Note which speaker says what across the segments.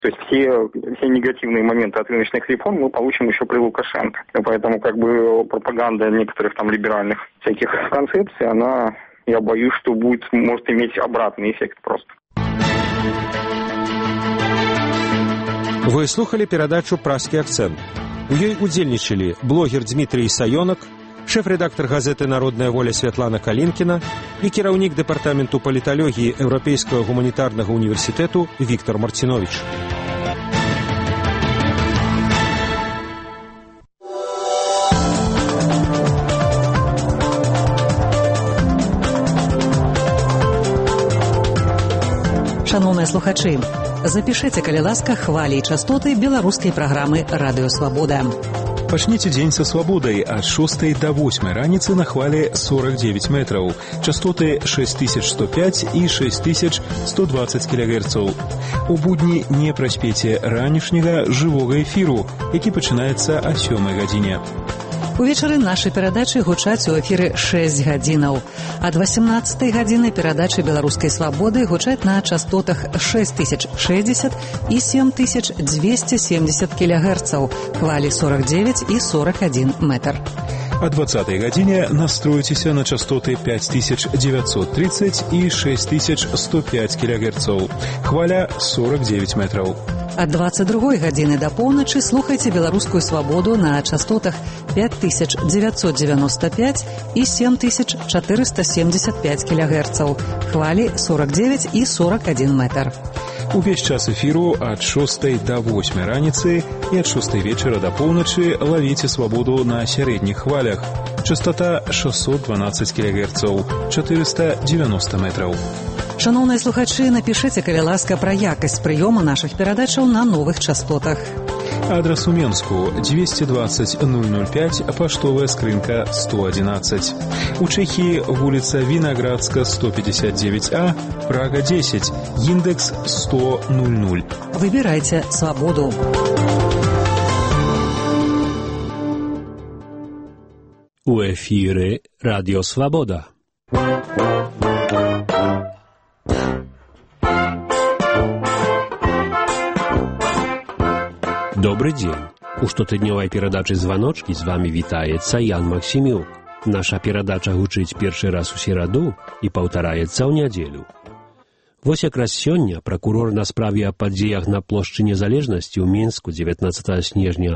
Speaker 1: То есть все негативные моменты от рыночных реформ мы получим еще при Лукашенко. И поэтому пропаганда некоторых там либеральных всяких концепций, она, я боюсь, что может иметь обратный эффект просто.
Speaker 2: Вы слухали перадачу «Пражскі акцэнт». У ёй удзельнічалі блогер Дмітрый Саёнак, шэф-рэдактар газеты «Народная воля» Святлана Калінкіна і кіраўнік дэпартаменту паліталогіі Еўрапейскага гуманітарнага універсітэту Віктор Марціновіч.
Speaker 3: Шановныя слухачы, запішыце, калі ласка, хвалі і частоты беларускай праграмы «Радыё Свабода».
Speaker 4: Пачніце дзень са свабодай ад 6 до 8 раніцы на хвалі 49 метраў. Частоты 6105 і 6120 кГц. У будні не праспеце ранішняга жывога эфіру, які пачынаецца о 7 гадзіне.
Speaker 3: Увечары нашы перадачы гучаць у эфіры 6 гадзінаў. Ад 18 гадзіны перадачы беларускай свабоды гучаць на частотах 6060 і 7270 кГц, хвалі 49 і 41 метр.
Speaker 4: О 20 гадзіне настроіцеся на частоты 5930 і 6105 кГц, хваля 49 метраў.
Speaker 3: Ад 22 гадзіны да поўначы слухайце беларускую свабоду на частотах 5995 і 7475 кГц, хвалі 49 і 41 метр.
Speaker 4: Увесь час эфіру ад 6 до 8 раніцы і ад 6 вечара до поўначы лавіце свабоду на сярэдніх хвалях. Частота 612 кГц, 490 метраў.
Speaker 3: Шановныя слухачы, напішыце, калі ласка, пра якасць прыёму нашых перадачаў на новых частотах.
Speaker 4: Адрес у Менску 220 005, паштовая скрынка 111. У Чэхіі вуліца Вінаградска 159А, Прага 10, індекс 10000.
Speaker 3: Выбірайце свабоду.
Speaker 5: У эфіры Радіо Свабода. Добрый день. У штотыднёвай перадачы «Званочкі» з вами вітаецца Ян Максімюк. Наша перадача гучыць першы раз у сераду і паўтараецца ў нядзелю. Вось якраз сёння пракурор на справе аб падзеях на плошчы Незалежнасці ў Мінску 19 снежня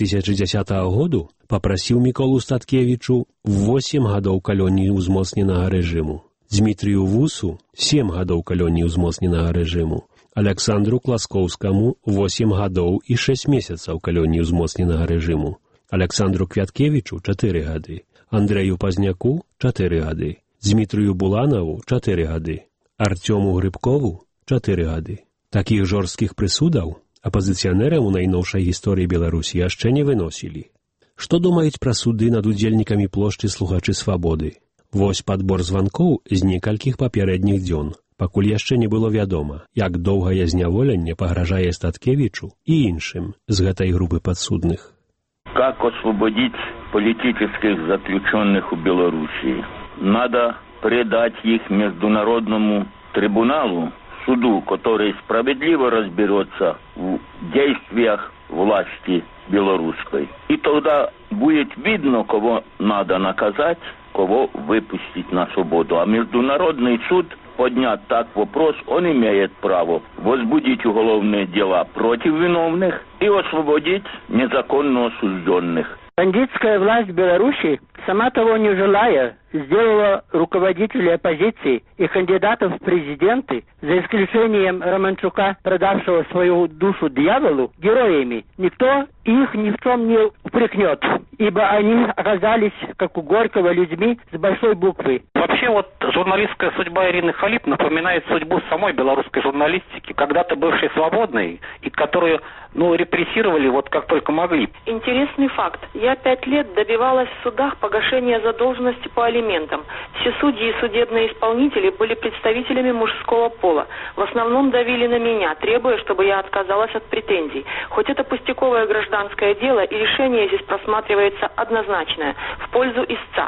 Speaker 5: 2010 году папрасіў Міколу Статкевічу 8 гадоў калоніі ўзмоцненага рэжыму, Дмітрію Вусу 7 гадоў калоніі ўзмоцненага рэжыму, Александру Класкоўскаму 8 гадоў і 6 месяцаў калоніі ўзмоцненага рэжыму, Александру Квяткевічу 4 гады, Андрэю Пазняку 4 гады, Дмітрію Буланаву 4 гады, Артёму Грыбкову 4 гады. Такіх жорсткіх прысудаў апазіцыянерам у найноўшай гісторыі Беларусі яшчэ не выносілі. Што думаюць пра суды над удзельнікамі плошчы слухачы свабоды? Вось падбор званкоў з некалькіх папярэдніх дзён. Пакуль яшчэ не было вядома, як доўгае зняволенне пагражае Статкевічу і іншым з гэтай групы падсудных.
Speaker 6: Как освободить политических заключенных в Белоруссии? Надо предать их международному трибуналу, суду, который справедливо разберется в действиях власти белорусской. И тогда будет видно, кого надо наказать, кого выпустить на свободу. А Международный суд поднять так вопрос, он имеет право возбудить уголовные дела против виновных и освободить незаконно осужденных.
Speaker 7: Бандитская власть Беларуси, сама того не желая, сделала руководителей оппозиции и кандидатов в президенты, за исключением Романчука, продавшего свою душу дьяволу, героями. Никто их ни в чем не упрекнет, ибо они оказались, как у Горького, людьми с большой буквы.
Speaker 8: Вообще вот журналистская судьба Ирины Халип напоминает судьбу самой белорусской журналистики, когда-то бывшей свободной, и которую репрессировали вот как только могли.
Speaker 9: Интересный факт. Я 5 лет добивалась в судах погашения задолженности по алиментам. Все судьи и судебные исполнители были представителями мужского пола. В основном давили на меня, требуя, чтобы я отказалась от претензий. Хоть это пустяковое гражданское дело, и решение здесь просматривается однозначное, в пользу истца.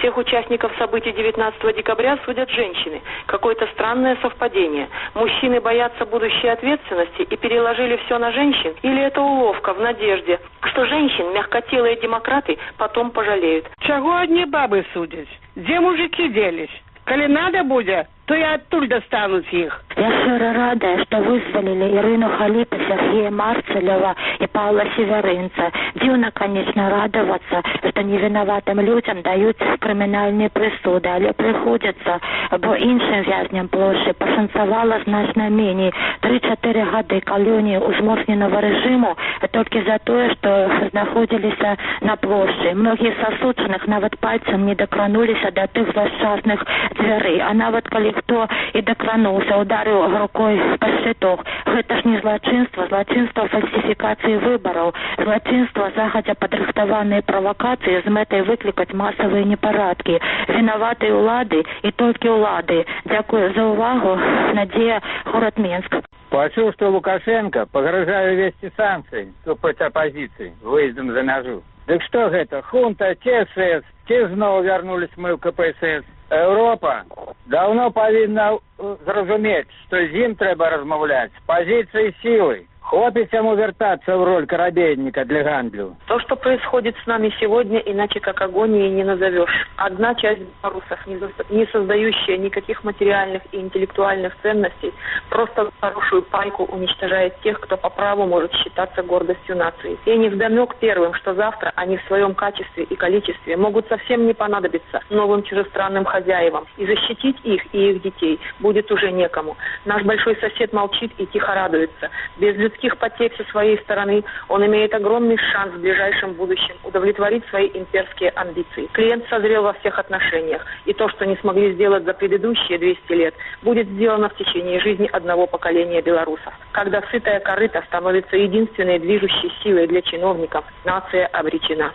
Speaker 9: Всех участников событий 19 декабря судят женщины. Какое-то странное совпадение. Мужчины боятся будущей ответственности и переложили все на женщин? Или это уловка в надежде, что женщин мягкотелые демократы потом пожалеют?
Speaker 10: Чего одни бабы судят? Где мужики делись? Коли надо будет, то и оттуда достанут их.
Speaker 11: Я щиро рада, что вызволили Ирину Халипу, Сергея Марцелева и Павла Северинца. Дивно, конечно, радоваться, что невиноватым людям дают криминальные присуди, але приходится, бо іншим в'язням площі пошанцевало значно менее. 3-4 годы колонии узмоцненого режиму только за то, что находились на площади. Многие с осудженных нават пальцем не докранулись до тых злосчастных дверей. А нават коли кто и докрануўся, ударил рукой по щиток. Гэта ж не злочинство, злочинство фальсификации выборов, злочинство загадзя падрыхтаваныя правокации з мэтай выклікаць массовые непарадки. Виноваты улады и только улады. Дякую за увагу. Надея, город Минск.
Speaker 12: Почув, что Лукашенко погрожает ввести санкции супраць оппозиции выездом за мяжу. Так что это? Хунта, ЧСС, те снова вернулись мы в КПСС. Европа давно повинна зразумець, что з ім трэба размаўляць з позиции силы. Хватит ему вертаться в роль корабейника для гандлю.
Speaker 9: То, что происходит с нами сегодня, иначе как агонией не назовешь. Одна часть белорусов, не создающая никаких материальных и интеллектуальных ценностей, просто в хорошую пайку уничтожает тех, кто по праву может считаться гордостью нации. И невдомек первым, что завтра они в своем качестве и количестве могут совсем не понадобиться новым чужестранным хозяевам. И защитить их и их детей будет уже некому. Наш большой сосед молчит и тихо радуется. Без людских потерь со своей стороны он имеет огромный шанс в ближайшем будущем удовлетворить свои имперские амбиции. Клиент созрел во всех отношениях, и то, что не смогли сделать за предыдущие 200 лет, будет сделано в течение жизни одного поколения белорусов. Когда сытая корыта становится единственной движущей силой для чиновников, нация обречена.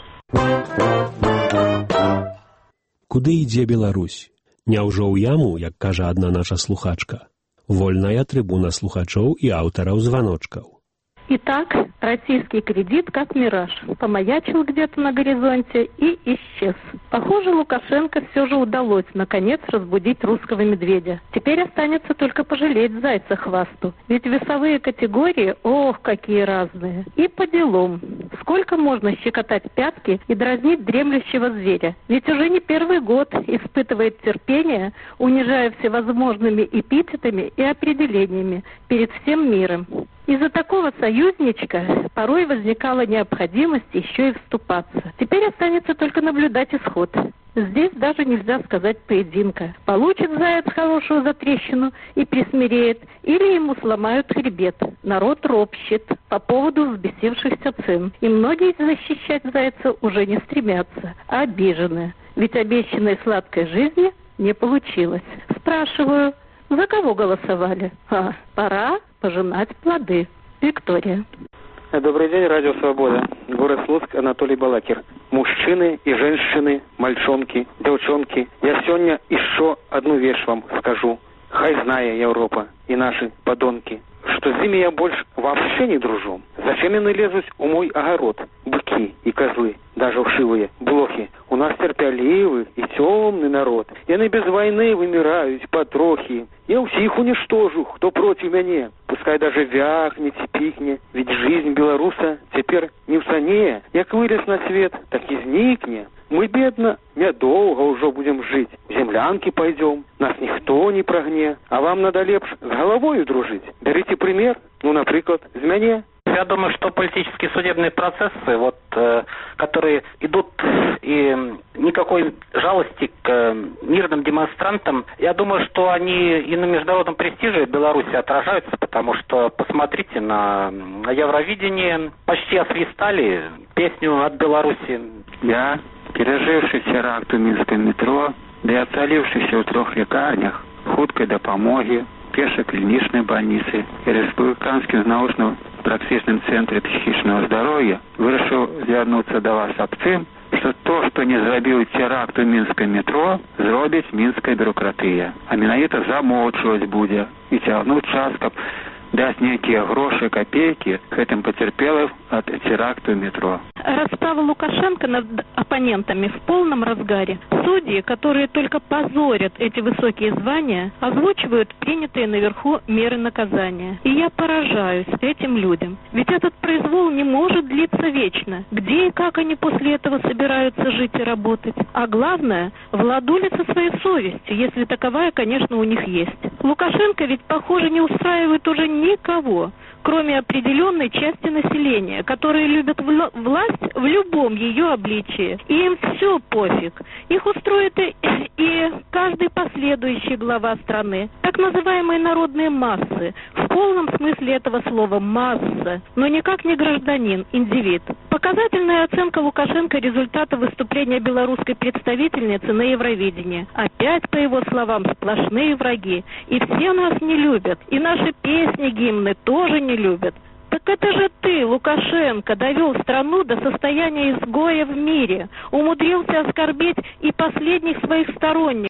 Speaker 5: Куды ідзе Беларусь? Няўжо ў яму, як кажа адна наша слухачка? Вольная трибуна слухачоў и авторов звоночков.
Speaker 13: Итак, российский кредит как мираж. Помаячил где-то на горизонте и исчез. Похоже, Лукашенко все же удалось наконец разбудить русского медведя. Теперь останется только пожалеть зайца хвасту. Ведь весовые категории, ох, какие разные. И по делам. Сколько можно щекотать пятки и дразнить дремлющего зверя? Ведь уже не первый год испытывает терпение, унижая всевозможными эпитетами и определениями перед всем миром. Из-за такого союзничка порой возникала необходимость еще и вступаться. Теперь останется только наблюдать исход. Здесь даже нельзя сказать поединка. Получит заяц хорошую затрещину и присмиреет, или ему сломают хребет. Народ ропщет по поводу взбесившихся цен. И многие защищать зайца уже не стремятся, а обижены. Ведь обещанной сладкой жизни не получилось. Спрашиваю, за кого голосовали? Пора пожинать плоды. Виктория.
Speaker 8: Добрый день, Радио Свобода. Город Слуцк, Анатолий Балакир. Мужчины и женщины, мальчонки, девчонки. Я сегодня еще одну вещь вам скажу. Хай знає Европа и наши подонки, что с ними я больше вообще не дружу. Зачем они лезут у мой огород? Быки и козлы, даже вшивые, блохи. У нас терпеливый и темный народ. И они без войны вымирают потрохи. Я всех уничтожу, кто против меня. Пускай даже вякнет, пихне. Ведь жизнь белоруса теперь не в сане. Як вылез на свет, так и зникне. Мы, бедно, недолго уже будем жить. В землянки пойдем, нас никто не прогне. А вам надо лепш с головой дружить. Берите пример, например, с меня. Я думаю, что политические судебные процессы, которые идут, и никакой жалости к мирным демонстрантам, я думаю, что они и на международном престиже Беларуси отражаются, потому что посмотрите на Евровидении, почти освистали песню от Беларуси.
Speaker 12: Я, переживший теракт у Минском метро, да и отцалившийся в 3 лекарнях, хуткой допомоги, першей клиничной больницы и республиканским научно-практичным центре психічного здоровья, вырашил звернуться до вас об тем, что то, что не зробил теракт у Минском метро, зробить Минская бюрократия. А менавіта замовчваць будзе и тягнуть час, каб даць нейкія грошы, копейки гэтым потерпелым от теракту в метро.
Speaker 13: Расправа Лукашенко над оппонентами в полном разгаре. Судьи, которые только позорят эти высокие звания, озвучивают принятые наверху меры наказания. И я поражаюсь этим людям. Ведь этот произвол не может длиться вечно. Где и как они после этого собираются жить и работать? А главное, в ладу ли со своей совестью, если таковая, конечно, у них есть. Лукашенко ведь, похоже, не устраивает уже никого, кроме определенной части населения, которые любят власть в любом ее обличии. И им все пофиг. Их устроит и каждый последующий глава страны. Так называемые народные массы. В полном смысле этого слова масса, но никак не гражданин, индивид. Показательная оценка Лукашенко результата выступления белорусской представительницы на Евровидении. Опять, по его словам, сплошные враги. И все нас не любят. И наши песни, гимны тоже не любят. Так это же ты, Лукашенко, довел страну до состояния изгоя в мире. Умудрился оскорбить и последних своих сторонников.